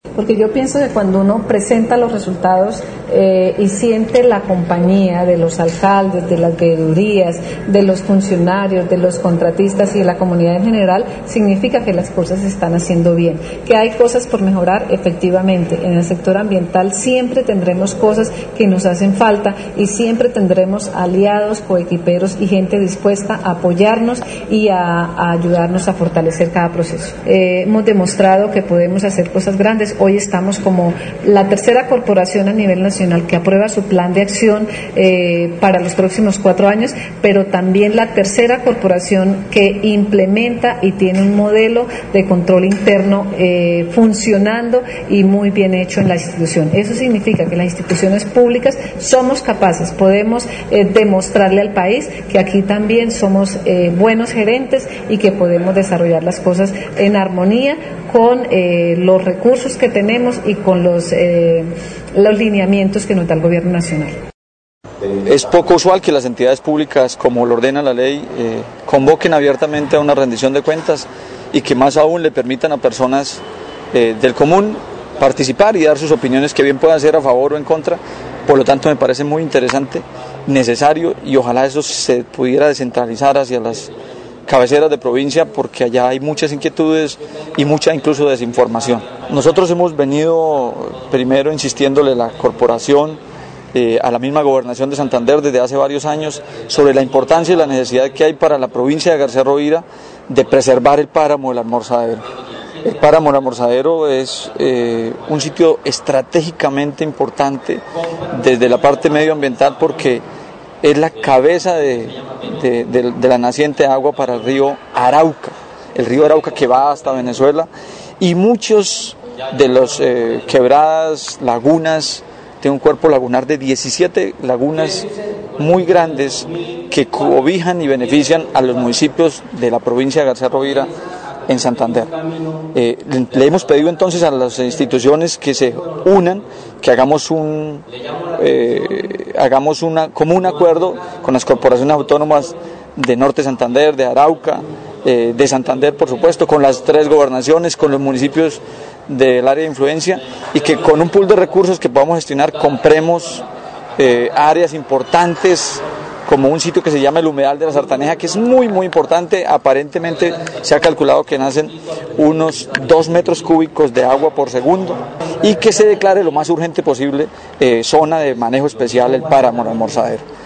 Porque yo pienso que cuando uno presenta los resultados y siente la compañía de los alcaldes, de las veedurías, de los funcionarios, de los contratistas y de la comunidad en general, significa que las cosas se están haciendo bien. Que hay cosas por mejorar, efectivamente. En el sector ambiental siempre tendremos cosas que nos hacen falta y siempre tendremos aliados, coequiperos y gente dispuesta a apoyarnos y a ayudarnos a fortalecer cada proceso. Hemos demostrado que podemos hacer cosas grandes. Hoy estamos como la tercera corporación a nivel nacional que aprueba su plan de acción para los próximos 4 años, pero también la tercera corporación que implementa y tiene un modelo de control interno funcionando y muy bien hecho en la institución. Eso significa que las instituciones públicas somos capaces, podemos demostrarle al país que aquí también somos buenos gerentes y que podemos desarrollar las cosas en armonía con los recursos que tenemos y con los lineamientos que nos da el Gobierno Nacional. Es poco usual que las entidades públicas, como lo ordena la ley, convoquen abiertamente a una rendición de cuentas y que más aún le permitan a personas del común participar y dar sus opiniones que bien puedan ser a favor o en contra. Por lo tanto, me parece muy interesante, necesario y ojalá eso se pudiera descentralizar hacia las cabeceras de provincia, porque allá hay muchas inquietudes y mucha incluso desinformación. Nosotros hemos venido primero insistiéndole a la corporación, a la misma gobernación de Santander desde hace varios años sobre la importancia y la necesidad que hay para la provincia de García Rovira de preservar el páramo del Almorzadero. El páramo del Almorzadero es un sitio estratégicamente importante desde la parte medioambiental porque es la cabeza de la naciente de agua para el río Arauca que va hasta Venezuela, y muchos de los quebradas, lagunas, tiene un cuerpo lagunar de 17 lagunas muy grandes que cobijan y benefician a los municipios de la provincia de García Rovira en Santander. Le hemos pedido entonces a las instituciones que se unan, que hagamos un común acuerdo con las corporaciones autónomas de Norte Santander, de Arauca, de Santander por supuesto, con las 3 gobernaciones, con los municipios del área de influencia, y que con un pool de recursos que podamos gestionar compremos áreas importantes como un sitio que se llama el Humedal de la Sartaneja, que es muy muy importante. Aparentemente se ha calculado que nacen unos 2 metros cúbicos de agua por segundo, y que se declare lo más urgente posible zona de manejo especial el páramo del Almorzadero.